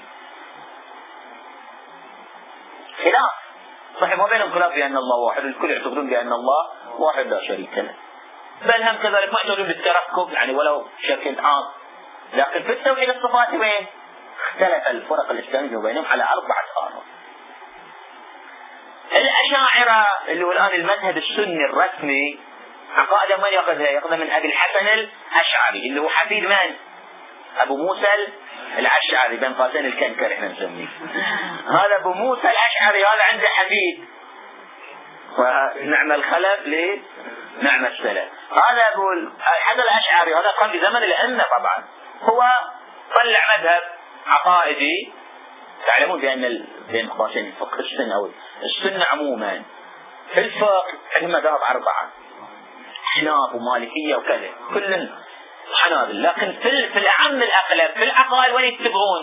خلاف صحيح، ما بينهم خلاف بأن الله واحد، الكل يعتقدون بأن الله واحد لا شريك له، بل هم كذلك ما يعتقدون بالتركب يعني ولو بشكل عام. لكن في التوحيد الصفاتي وين؟ اختلف الفرق الإسلامية وبينهم على 4 آراء. الأشاعرة اللي هو الآن المذهب السني الرسمي عقائد من يأخذها؟ يأخذها من أبي الحسن الأشعري اللي هو حفيد من؟ أبو موسى الأشعري بن قاسين الكنكر احنا نسميه. هذا أبو موسى الأشعري هذا عنده حفيد، ونعم الخلف لنعم السلف. هذا أبو الحسن الأشعري هذا قام بزمن الأئمة، طبعا هو طلع مذهب عقائدي. تعلمون بأن بين قاسين الفقه السنة أو السنة عموما في الفقه عندهم مذاهب 4، حناف ومالكية وكذا، كل حنابل. لكن في الأعم الأغلب في العقائد وين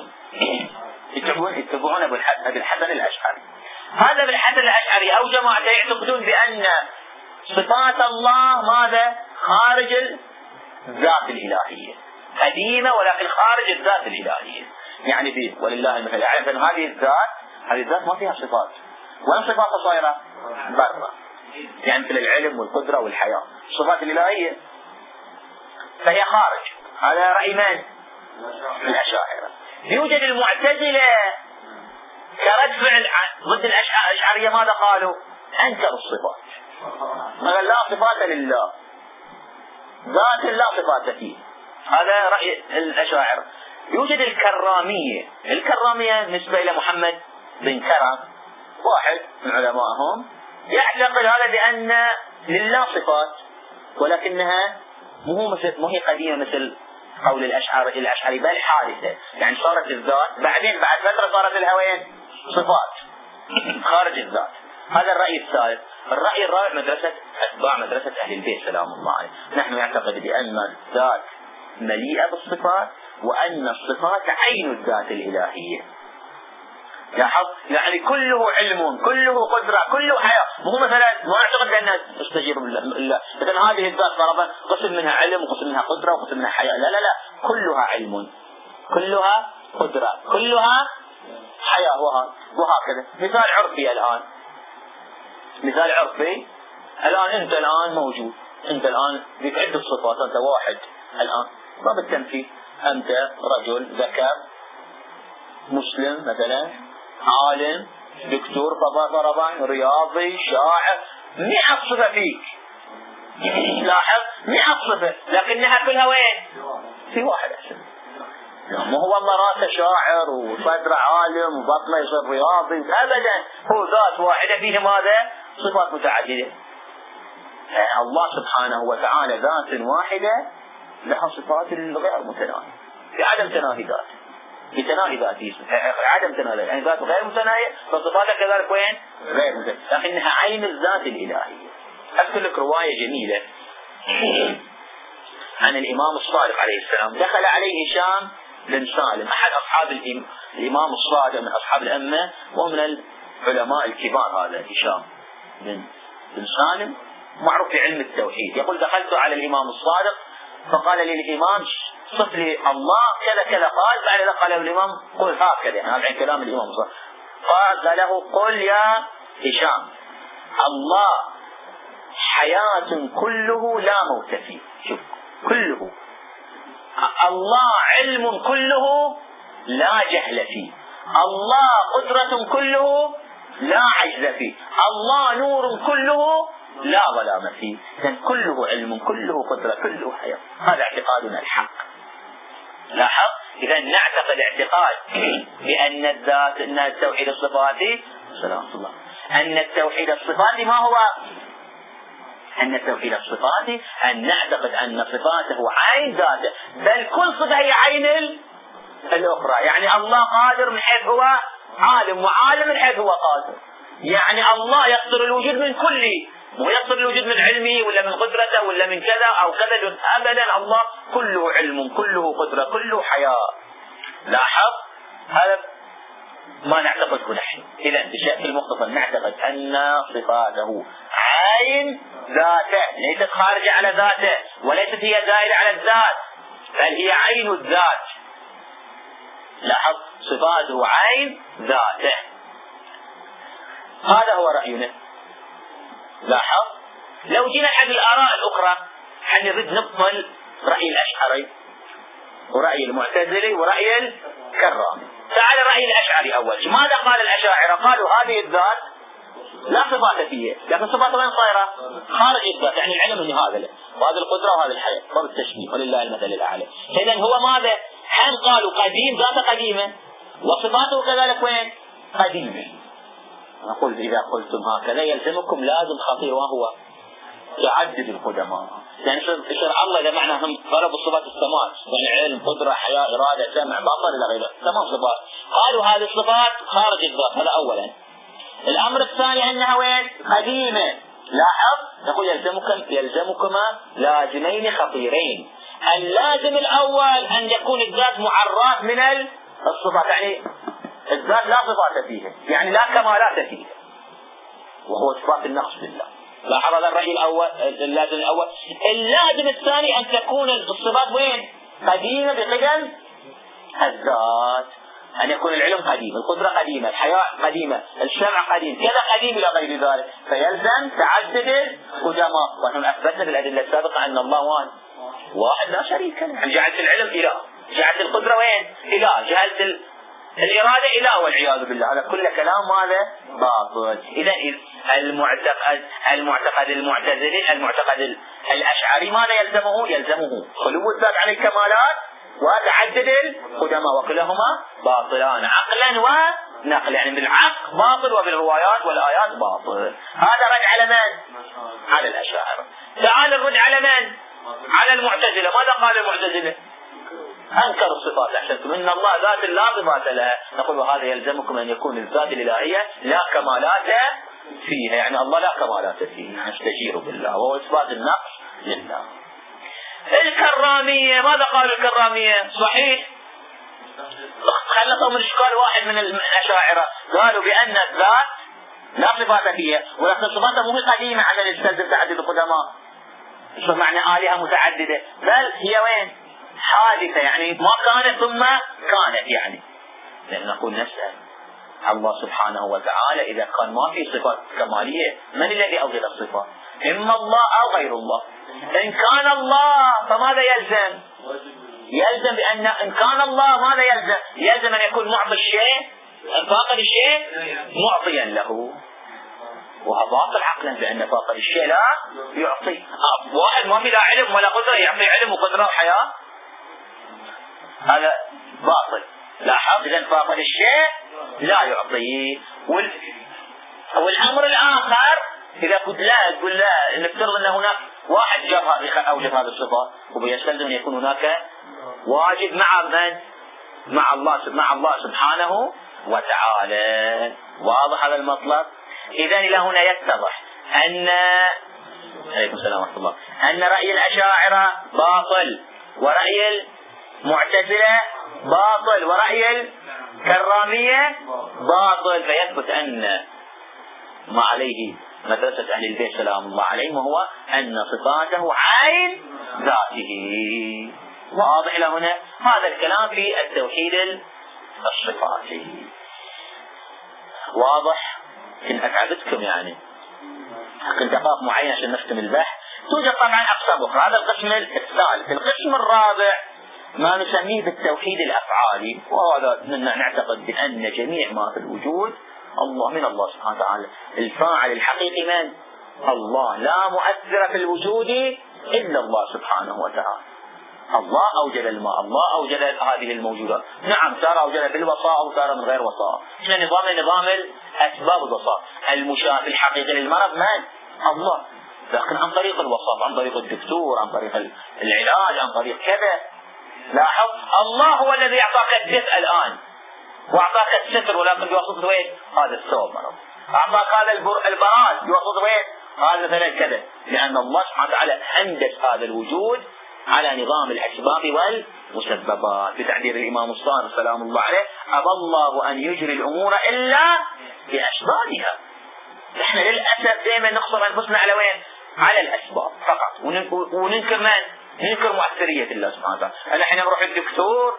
يتبعون أبو الحسن الأشعري. هذا أبو الحسن الأشعري أو جماعة يعتقدون بأن صفات الله ماذا؟ خارج الذات الإلهية، قديمة ولكن خارج الذات الإلهية. يعني فيه ولله المثل الأعلى، أن هذه الذات ما فيها صفات، وين صفاتها صايرة؟ برا، يعني مثل العلم والقدرة والحياة، الصفات الإلهية فهي خارج. هذا رأي من؟ الأشاعرة. يوجد المعتزلة كرد فعل ضد الأشعرية، ماذا قالوا؟ أنكروا الصفات، قال لا صفات لله، ذات لا صفات فيه. هذا رأي الأشاعرة. يوجد الكرامية نسبة إلى محمد بن كرم، واحد من علمائهم، يعتقد هذا بأن لله صفات ولكنها مو هي قديمة مثل قول الأشعري بل حادثة، يعني صارت الذات بعدين بعد فترة صارت الهوين صفات خارج الذات. هذا الرأي الثالث. الرأي الرابع أتباع مدرسة أهل البيت سلام الله عليه. نحن نعتقد بأن الذات مليئة بالصفات، وأن الصفات عين الذات الإلهية. لاحظ، يعني كله علم، كله قدرة، كله حياة. مو مثلا ما نعتقد بأنها تستجيب بالله، إذن هذه الذات فرضا قسم منها علم وقسم منها قدرة وقسم منها حياة. لا لا لا، كلها علم، كلها قدرة، كلها حياة، وهكذا. مثال عرفي الآن أنت الآن موجود أنت الآن بتعد الصفات، أنت واحد الآن ما بالتمثيل، أنت رجل ذكر مسلم مثلا، عالم، دكتور طبعا، رياضي، شاعر، 100 صفة فيك. لاحظ 100 صفة، لكنها كلها وين؟ في واحد أحسن. مو هو الله راسه شاعر وصدره عالم وبطنه يصير رياضي، أبدا، هو ذات واحدة فيه ماذا؟ صفات متعددة. الله سبحانه وتعالى ذات واحدة لها صفات غير متناهية، في عدم تناهي ذاته، في تناهي ذاته، عدم تناهي، يعني ذاته غير متناهية، فصفاته كذلك وين؟ غير متناهية، لكنها عين الذات الإلهية. أذكر لك رواية جميلة عن الإمام الصادق عليه السلام. دخل عليه هشام بن سالم أحد أصحاب الإمام الصادق من أصحاب الأمة، ومن العلماء الكبار. هذا هشام بن سالم معروف في علم التوحيد. يقول دخلت على الإمام الصادق فقال لي الإمام صف لي الله كذا كذا، قال بعد ذلك قال له الإمام قل هكذا، هذا عن كلام الإمام الصادق. قال له قل يا هشام الله حياة كله لا موت فيه. شوف كله، الله علم كله لا جهل فيه، الله قدرة كله لا عجز فيه، الله نور كله لا ظلام فيه، كله علم كله قدرة كله حياة. هذا اعتقادنا الحق. لاحظ، إذا نعتقد اعتقاد بأن الذات، أن التوحيد الصفاتي سلام الله، أن التوحيد الصفاتي ما هو؟ أن التوحيد الصفاتي أن نعتقد أن صفاته عين ذاته، بل كل صفة هي عين الأخرى. يعني الله قادر من حيث هو عالم، وعالم من حيث هو قادر. يعني الله يقدر الوجود من كله، مو يقدر الوجود من علمه ولا من قدرته ولا من كذا أو كذا، أبدا، الله كله علم كله قدرة كله حياة. لاحظ، هذا ما نعتقده نحن. إذا بشكل مختصر نعتقد أن صفاته عين ذاته، ليست خارجة على ذاته، وليست هي دائرة على الذات، بل هي عين الذات. لاحظ، صفاته عين ذاته. هذا هو رأينا. لاحظ، لو جينا حق الآراء الأخرى حنريد نبطل رأي الأشعري ورأي المعتزلي ورأي الكرامي. تعال رأي الأشعري أول. ماذا قال الأشاعرة؟ قالوا هذه الذات لا صفات فيه، لكن صفات وين صايرة؟ خارج الذات، يعني العلم من هذا وهذه القدرة وهذه الحياة، ضرب التشبيه ولله المثل الأعلى. إذن هو ماذا؟ هم قالوا قديم، ذاته قديمة، وصفاته كذلك وين؟ قديمة. نقول إذا قلتم هكذا يلزمكم لازم خطير، وهو تعدد القدماء. يعني شرع الله إذا معنى هم ضربوا صفات السماء، يعني علم قدرة حياة إرادة سمع بصر إلى غيره، تمام صفات، قالوا هذه الصفات خارج الذات. هذا أولا. الأمر الثاني أنها وين؟ قديمة. لاحظ، نقول يلزمكما لازمين خطيرين. اللازم الأول أن يكون الذات معرات من الصفات، يعني الذات لا صفات فيها، يعني لا كمالات فيها، وهو صفات النقص بالله. لاحظ هذا الرأي الأول، اللازم الأول. اللازم الثاني أن تكون الصفات وين؟ قديمة بقدم الذات، أن يكون العلم قديم، القدرة قديمة، الحياة قديمة، الشرع قديم، كذا قديم إلى غير ذلك، فيلزم تعدد القدماء. ونحن أثبتنا في الأدلة السابقة أن الله واحد لا شريك له. يعني جعلت العلم إله، جعلت القدرة وين؟ إله، جعلت الإرادة إله، والعياذ بالله. هذا كل كلام ماذا؟ باطل. إذا المعتقد المعتزلي، المعتقد الأشعري ماذا يلزمه؟ يلزمه خلو الذات عن الكمالات وتعدد القدماء، وكلهما باطلان عقلا ونقلا، يعني بالعقل باطل وبالروايات والآيات باطل. هذا رد على من؟ على الأشاعرة. تعال الرد على من؟ على المعتزلة. ماذا قال المعتزلة؟ أنكر الصفات. أحسنتم، إن الله ذات لا صفات لها. نقول هذا يلزمكم أن يكون الذات الإلهية لا كمالات فيها، يعني الله لا كمالات فيه، نستجير بالله، وهو إثبات النقص لله. الكرامية ماذا قالوا؟ الكرامية صحيح خلصوا من إشكال واحد من الأشاعرة، قالوا بأن الذات لا صفات فيها، ولكن صفاته مو قديمة على الإستاذ تعدد القدماء. شو معنى آلهة متعددة؟ بل هي وين؟ حادثة، يعني ما كانت ثم كانت. يعني لأن نقول نسأل الله سبحانه وتعالى إذا كان ما في صفات كمالية، من الذي أوجد الصفات؟ إما الله أو غير الله. إن كان الله فماذا يلزم؟ يلزم بأن إن كان الله ماذا يلزم؟ يلزم أن يكون معطي الشيء، أن فاقد الشيء معطيا له، وهذا عقلا بأن فاقد الشيء لا يعطي. واحد ما في لا علم ولا قدرة يعطي علم وقدرة وحياة، هذا باطل. لاحظ، إذا فاقد الشيء لا يعطيه. والأمر الآخر إذا قلت لا نفترض أن هناك واحد أوجب هذه الصفة، ويستلزم أن يكون هناك واجب مع من؟ مع الله سبحانه وتعالى. واضح هذا المطلب؟ إذا إلى هنا يتضح أن عليكم السلام ورحمة الله أن رأي الأشاعرة باطل، ورأي المعتزلة باطل، ورأي الكرامية باطل. فيثبت أن ما عليه مدرسة أهل البيت سلام الله عليهم، وهو أن صفاته عين ذاته. واضح إلى هنا هذا الكلام في التوحيد الصفاتي. واضح؟ إن أتعبتكم يعني كنت دقائق معينة عشان نختم البحث. توجد طبعا أقسام أخرى. هذا القسم الثالث. القسم الرابع ما نسميه بالتوحيد الأفعالي، وهذا نعتقد بأن جميع ما في الوجود الله من الله سبحانه وتعالى. الفاعل الحقيقي من؟ الله. لا مؤثر في الوجود إلا الله سبحانه وتعالى. الله أوجد الماء، الله أوجد هذه الموجودات. نعم، ترى أوجدها بالوصاء وترى من غير وصاء. إحنا نظام أسباب الوصاء. المشافي الحقيقي للمرض من؟ الله، لكن عن طريق الوصاء، عن طريق الدكتور، عن طريق العلاج، عن طريق كذا. لاحظ، الله هو الذي أعطاك الدفء الآن وأعطاك الستر، ولكن بواسطة وين؟ هذا الثوب مرض. أعطاك هذا البراد بواسطة وين؟ هذا مثلا كذا. لأن الله سبحانه وتعالى أنجز هذا الوجود على نظام الأسباب والمسببات. بتعبير الإمام الصادق سلام الله عليه: أبى الله أن يجري الأمور إلا بأسبابها. نحن للأسف دائما نقصر أنفسنا على وين؟ على الأسباب فقط، وننكر من؟ ننكر مؤثرية الله سبحانه وتعالى. الحين نروح الدكتور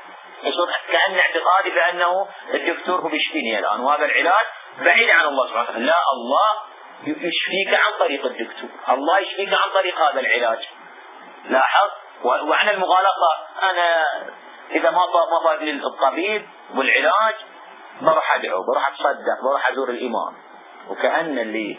كأن اعتقادي بأنه الدكتور هو بيشفيني الآن، وهذا العلاج بعيد عن الله سبحانه وتعالى. لا، الله يشفيك عن طريق الدكتور، الله يشفيك عن طريق هذا العلاج. لاحظ، وعن المغالطة، أنا إذا ما فادني الطبيب والعلاج بروح أدعو، بروح أتصدق، بروح أزور الإمام، وكأن اللي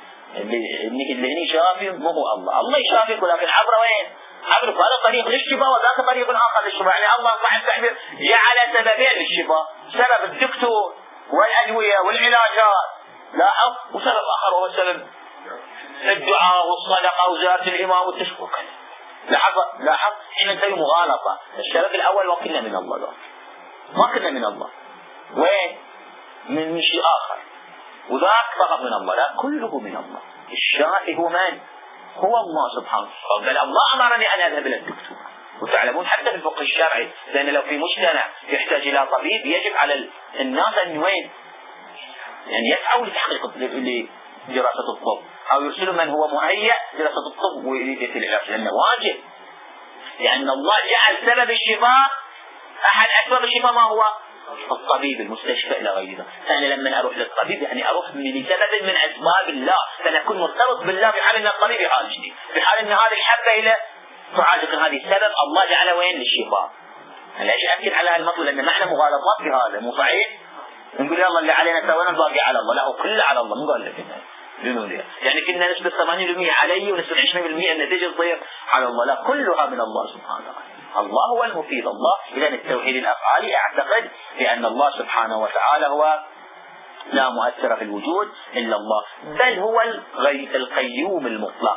شافي مو هو الله. الله يشافيك، ولكن عبر وين؟ عبر هذا طريق للشفاء وذاك طريق آخر للشفاء. يعني الله صح التعبير جعل سببين للشفاء: سبب الدكتور والأدوية والعلاجات، لاحظ، وسبب آخر وهو سبب الدعاء والصدقة وزيارة الإمام والتشكر. لاحظ، حين نسوي مغالطة. السبب الأول ما كنا من الله، ما كنا من الله، وين؟ من شيء آخر، وذاك فقط من الله. لا، كله من الله. الشافي هو من؟ هو الله سبحانه. قال الله أمرني أن أذهب إلى الدكتور. وتعلمون حتى في الفقه الشرعي، لأن لو في مجتمع يحتاج إلى طبيب يجب على الناس أن وين؟ يعني يسعوا لتحقيق لدراسة الطب، أو يرسلوا من هو مهيأ دراسة الطب ويريد العلاج، لأنه واجب. لأن الله جعل سبب الشفاء، أحد أسباب الشفاء ما هو؟ الطبيب، المستشفى، إلى غير ذلك. فأنا لما أروح للطبيب يعني أروح لسبب من أسباب الله، فنكون مرتبط بالله بحال أن الطبيب يعالجني، بحال أن هذه الحبة إلى تعالج هذه السبب الله جعل وين؟ للشفاء. ليش أكد على المطلب؟ لأن نحن مغالطات بهذا، مو صحيح؟ نقول يلا اللي علينا سوينا الباقي على الله. لا، كله على الله، مو قال لك يعني كنا نسبة 80% علي ونسبة 20% النتيجة تصير على الله. لا، كلها من الله سبحانه وتعالى. الله هو المفيد. الله إذا التوحيد الأفعالي أعتقد بأن الله سبحانه وتعالى هو لا مؤثر في الوجود إلا الله، بل هو القيوم المطلق،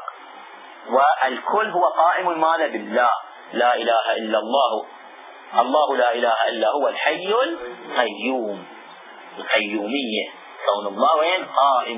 والكل هو قائم ماذا؟ بالله. لا إله إلا الله، الله لا إله إلا هو الحي القيوم. القيومية، كون الله وين؟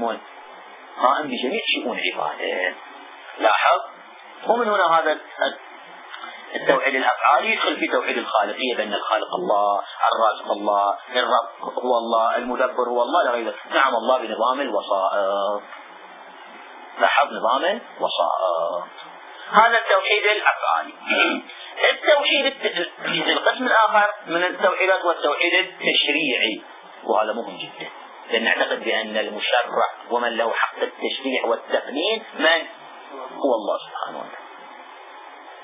قائم بجميع شؤون عباده. لاحظ، ومن هنا هذا التوحيد الأفعالي يدخل في توحيد الخالقية، بأن الخالق الله، الرازق الله، الرب هو الله، المدبر هو الله، لغير ذلك. نعم، الله بنظام الوسائط. لاحظ، نظام الوسائط. هذا التوحيد الأفعالي. التوحيد القسم الآخر من التوحيدات هو التوحيد التشريعي، وهذا مهم جدا، لأن نعتقد بأن المشرع ومن له حق التشريع والتقنين من؟ هو الله سبحانه وتعالى.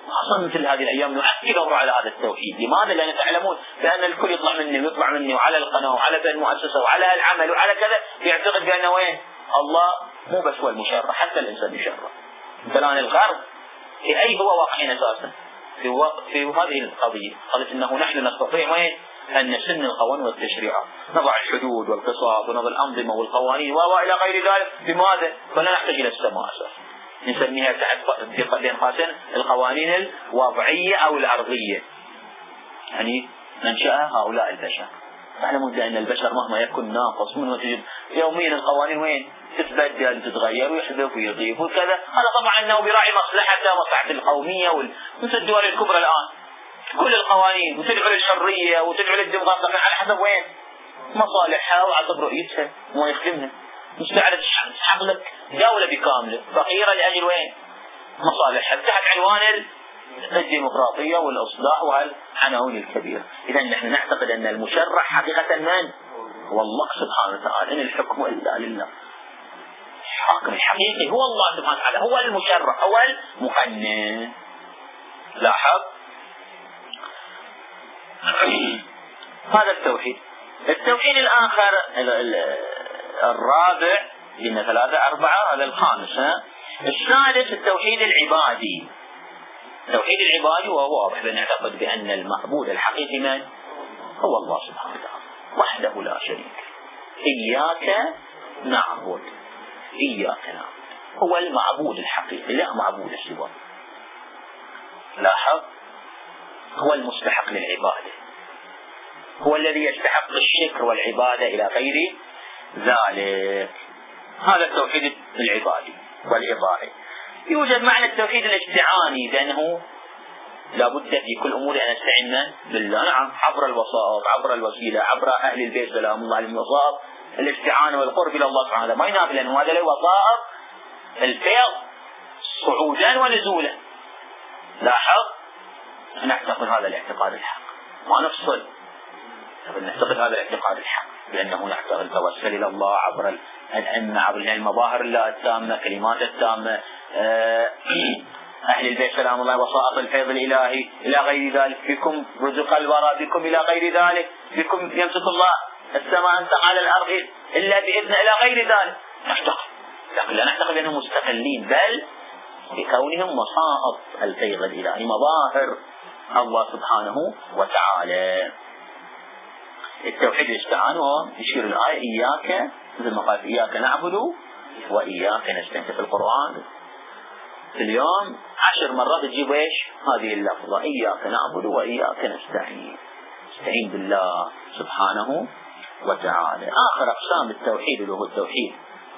خاصة مثل هذه الأيام نؤكد أمر على هذا التوحيد. لماذا؟ لأن تعلمون بأن الكل يطلع مني ويطلع مني وعلى القناة وعلى المؤسسة وعلى العمل وعلى كذا، يعتقد بأنه وين الله مو بس هو المشرع، حتى الإنسان يشرع. مثلا الغرب في أي هو واقعين أساسا في هذه القضية، قالت إنه نحن نستطيع وين أن نسن القوانين والتشريعات، نضع الحدود والقصاص ونضع الأنظمة والقوانين وإلى غير ذلك. بماذا؟ فلا نحتاج إلى السماء أساسا، نسميها تحت بين قوسين القوانين الوضعية أو الأرضية، يعني منشأها هؤلاء البشر. تعلمون بأن البشر مهما يكن ناقص منه تجد يوميا القوانين وين تتبدل تتغير ويحذف ويضيف وكذا. هذا طبعا أنه براعي مصلحة القومية مثل الدول الكبرى الآن كل القوانين وتدعو للحرية وتدعو للديمقراطية على حسب وين مصالحها وحسب رؤيتها وما يخدمها. مستعد تسحق لك دولة بكاملة فقيرة لأجل وين مصالحها تحت عنوان الديمقراطية والإصلاح والعناوين الكبيرة. إذا نحن نعتقد أن المشرع حقيقة من هو الله سبحانه وتعالى، إن الحكم إلا لله. الحاكم الحقيقي هو الله سبحانه وتعالى، هو المشرع هو المقنن. لاحظ هذا التوحيد. التوحيد الآخر الرابع لنا 3 4 هذا الخامس. السادس التوحيد العبادي. التوحيد العبادي وهو واضح نعتقد بأن المعبود الحقيقي من هو الله سبحانه وتعالى وحده لا شريك. إياك نعبد، إياك نعبد هو المعبود الحقيقي لا معبود سواه. لاحظ هو المستحق للعبادة، هو الذي يستحق الشكر والعبادة إلى غير ذلك. هذا التوحيد العبادي والإضافي. يوجد معنى التوحيد الاستعاني بأنه لا بد في كل أمور أن نستعين بالله، نعم عبر الوسائط عبر الوسيلة عبر أهل البيت سلام الله عليهم، الوسائط الاستعانة والقرب إلى الله سبحانه ما ينافي، لأنه هذا له وسائط الفيض صعودا ونزولا. لاحظ نعتقد هذا الاعتقاد الحق ما نفصل، نعتقد هذا الاعتقاد الحق لأنه نعتقد التوسل إلى الله عبر الأئمة عبر المظاهر الله التامة كلمات التامة أهل البيت سلام الله وسائط الفيض الإلهي إلى غير ذلك. بكم رزق الورى بكم إلى غير ذلك، بكم يمسك الله السماء أن تقع على الأرض إلا بإذن إلى غير ذلك. نعتقد لكن لا نعتقد أنهم مستقلين، بل بكونهم وسائط الفيض الإلهي مظاهر الله سبحانه وتعالى. التوحيد الاستعانة يشير الآية إياك مثل ما قال إياك نعبد وإياك نستعين في القرآن في اليوم 10 مرات تجيب إيش هذه اللفظة إياك نعبد وإياك نستعين، نستعين بالله سبحانه وتعالى. آخر أقسام التوحيد اللي هو التوحيد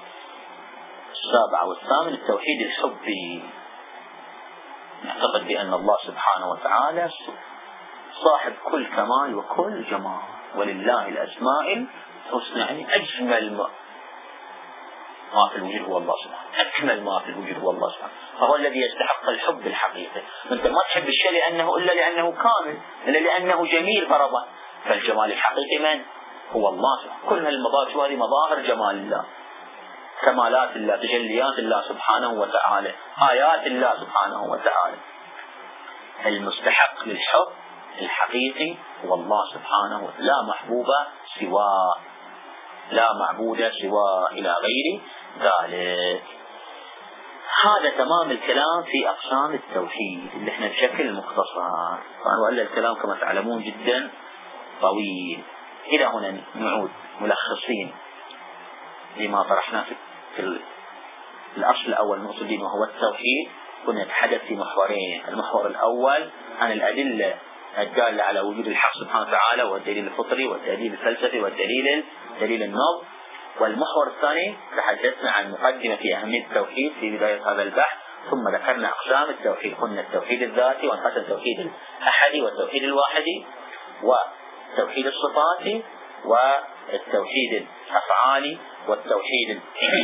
7 والثامن التوحيد الحبي. نعتقد بأن الله سبحانه وتعالى صاحب كل كمال وكل جمال، ولله الأسماء الحسنى، يعني أجمل ما في الوجود هو الله سبحانه، أكمل ما في الوجود هو الله سبحانه، فهو الذي يستحق الحب الحقيقي. أنت ما تحب الشيء إلا لأنه كامل، إلا لأنه جميل فرضا، فالجمال الحقيقي من هو الله سبحانه. كل هالمظاهر هذه مظاهر جمال الله، كمالات الله، تجليات الله سبحانه وتعالى، آيات الله سبحانه وتعالى. المستحق للحب الحقيقي هو الله سبحانه وتعالى، لا محبوب سواه، لا معبود سواه إلى غير ذلك. هذا تمام الكلام في أقسام التوحيد اللي احنا بشكل مختصر، وإلا الكلام كما تعلمون جدا طويل. إلى هنا نعود ملخصين لما طرحناه في الأصل الأول من أصول الدين وهو التوحيد. كنا نتحدث في محورين، المحور الأول عن الأدلة الدالة على وجود الحق سبحانه وتعالى، والدليل الفطري والدليل الفلسفي والدليل النظر. والمحور الثاني تحدثنا عن مقدمة في أهمية التوحيد في بداية هذا البحث، ثم ذكرنا أقسام التوحيد، قلنا التوحيد الذاتي وانقسم التوحيد الأحدي والتوحيد الواحدي وتوحيد الصفات والتوحيد الأفعالي والتوحيد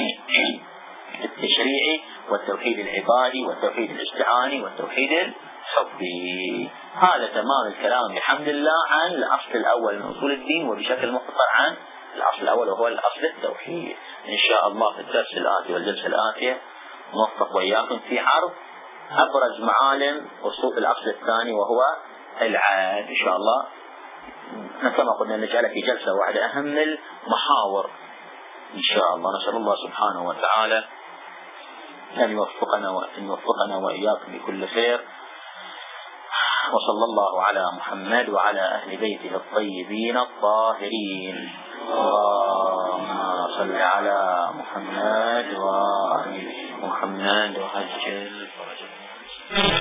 التشريعي والتوحيد العبادي والتوحيد الاستعاني والتوحيد الحبي. هذا تمام الكلام بحمد الله عن الأصل الأول من أصول الدين، وبشكل مختصر عن الأصل الأول وهو الأصل التوحيد. إن شاء الله في الدرس الآتي والجلسة الآتية نوفق وإياكم في عرض أبرز معالم أصول الأصل الثاني وهو العاد. إن شاء الله كما قلنا نجعله في جلسة واحدة أهم المحاور إن شاء الله. نسأل الله سبحانه وتعالى أن يوفقنا وإياكم بكل خير. وصلى الله على محمد وعلى أهل بيته الطيبين الطاهرين. اللهم صل على محمد وآل محمد وعجل فرجه.